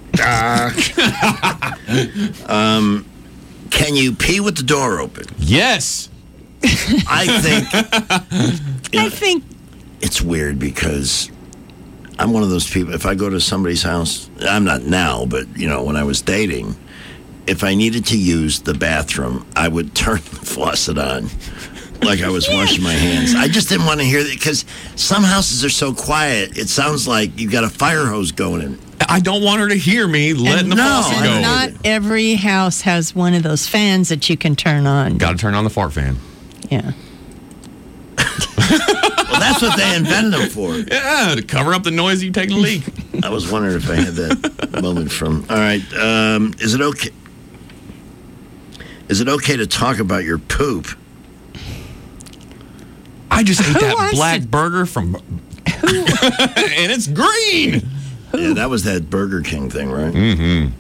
you pee with the door open? Yes. I think it's weird because I'm one of those people. If I go to somebody's house, I'm not now, but when I was dating, if I needed to use the bathroom, I would turn the faucet on like I was washing my hands. I just didn't want to hear that because some houses are so quiet. It sounds like you've got a fire hose going in. I don't want her to hear me letting the faucet go. Not every house has one of those fans that you can turn on. Got to turn on the fart fan. Yeah. Well, that's what they invented them for. Yeah, to cover up the noise you taking a leak. I was wondering if I had that moment from. All right, is it okay? Is it okay to talk about your poop? I just ate that black burger from, and it's green. Yeah, that was that Burger King thing, right? Mm-hmm.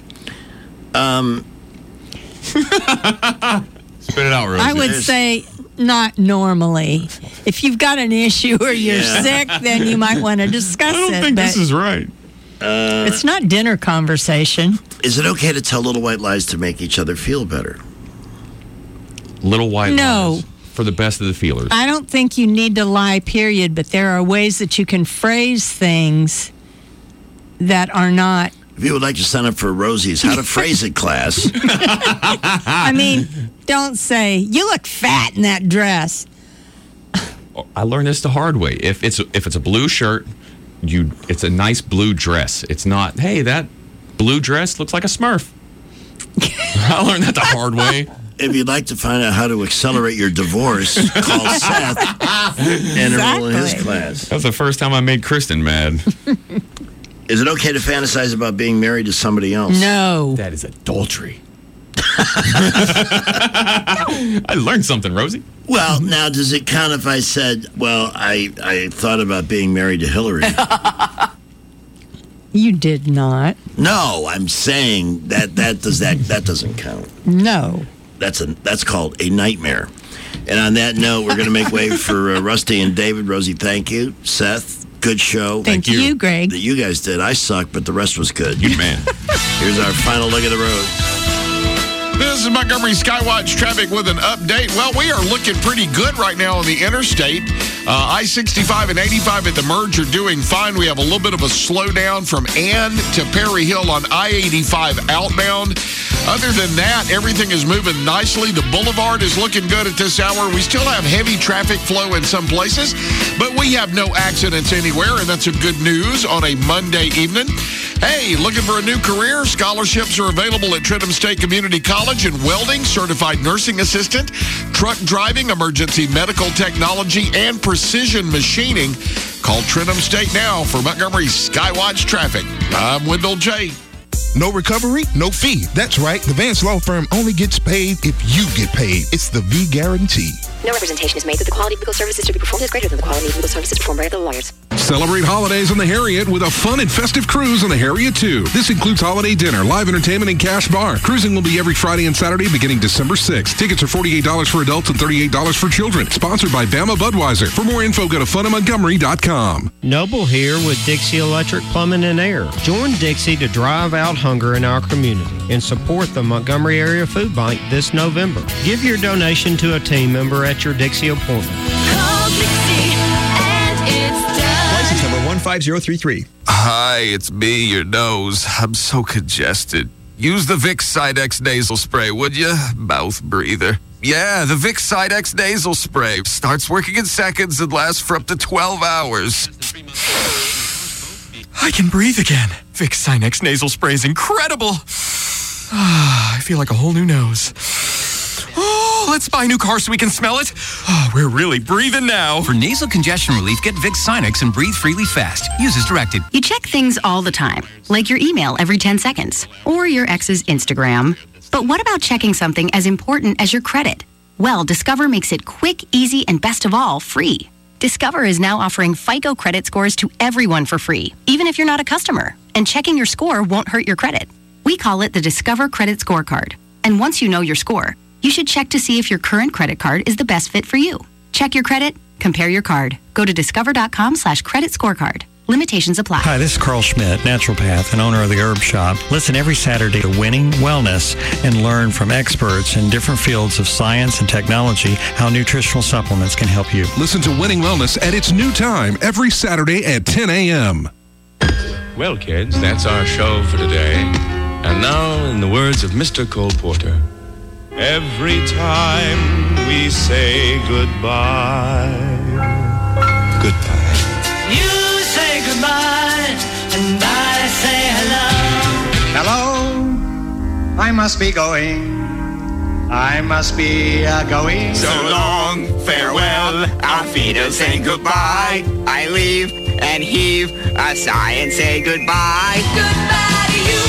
Spit it out, Rosie. I would say not normally. If you've got an issue or you're sick, then you might want to discuss it. I don't think this is right. It's not dinner conversation. Is it okay to tell little white lies to make each other feel better? Little white lies for the best of the feelers. I don't think you need to lie, period, but there are ways that you can phrase things that are not. If you would like to sign up for Rosie's How to Phrase It class. I mean, don't say, you look fat in that dress. I learned this the hard way. If it's a blue shirt, it's a nice blue dress. It's not, hey, that blue dress looks like a Smurf. I learned that the hard way. If you'd like to find out how to accelerate your divorce, call Seth and enroll in his class. That was the first time I made Kristen mad. Is it okay to fantasize about being married to somebody else? No. That is adultery. I learned something, Rosie. Well, now, does it count if I said, well, I thought about being married to Hillary? You did not. No, I'm saying that doesn't count. No. That's called a nightmare. And on that note, we're going to make way for Rusty and David. Rosie, thank you. Seth, good show. Thank you, Greg. That you guys did. I sucked, but the rest was good. You man. Here's our final look at the road. This is Montgomery Skywatch traffic with an update. Well, we are looking pretty good right now on the interstate. I-65 and 85 at the merge are doing fine. We have a little bit of a slowdown from Ann to Perry Hill on I-85 outbound. Other than that, everything is moving nicely. The boulevard is looking good at this hour. We still have heavy traffic flow in some places, but we have no accidents anywhere, and that's a good news on a Monday evening. Hey, looking for a new career? Scholarships are available at Trentham State Community College in welding, certified nursing assistant, truck driving, emergency medical technology, and precision machining. Call Trentham State now for Montgomery Skywatch traffic. I'm Wendell J. No recovery, no fee. That's right. The Vance Law Firm only gets paid if you get paid. It's the V Guarantee. No representation is made that the quality of legal services to be performed is greater than the quality of legal services performed by other lawyers. Celebrate holidays on the Harriet with a fun and festive cruise on the Harriet 2. This includes holiday dinner, live entertainment, and cash bar. Cruising will be every Friday and Saturday beginning December 6th. Tickets are $48 for adults and $38 for children. Sponsored by Bama Budweiser. For more info, go to funinmontgomery.com. Noble here with Dixie Electric Plumbing and Air. Join Dixie to drive out hunger in our community and support the Montgomery Area Food Bank this November. Give your donation to a team member at your Dixie appointment. Call Dixie and it's done. License number 15033. Hi, it's me, your nose. I'm so congested. Use the Vicks Sidex nasal spray, would you? Mouth breather. Yeah, the Vicks Sidex nasal spray starts working in seconds and lasts for up to 12 hours. I can breathe again. Vicks Sinex nasal spray is incredible. I feel like a whole new nose. Oh, let's buy a new car so we can smell it. Oh, we're really breathing now. For nasal congestion relief, get Vicks Sinex and breathe freely fast. Use as directed. You check things all the time, like your email every 10 seconds or your ex's Instagram. But what about checking something as important as your credit? Well, Discover makes it quick, easy, and best of all, free. Discover is now offering FICO credit scores to everyone for free, even if you're not a customer. And checking your score won't hurt your credit. We call it the Discover Credit Scorecard. And once you know your score, you should check to see if your current credit card is the best fit for you. Check your credit, compare your card. Go to discover.com/credit scorecard. Limitations apply. Hi, this is Carl Schmidt, naturopath and owner of the Herb Shop. Listen every Saturday to Winning Wellness and learn from experts in different fields of science and technology how nutritional supplements can help you. Listen to Winning Wellness at its new time every Saturday at 10 a.m. Well, kids, that's our show for today. And now, in the words of Mr. Cole Porter, every time we say goodbye, goodbye. You say goodbye, and I say hello. Hello, I must be going. I must be going. So long, farewell, auf Wiedersehen, goodbye. I leave and heave a sigh and say goodbye. Goodbye to you.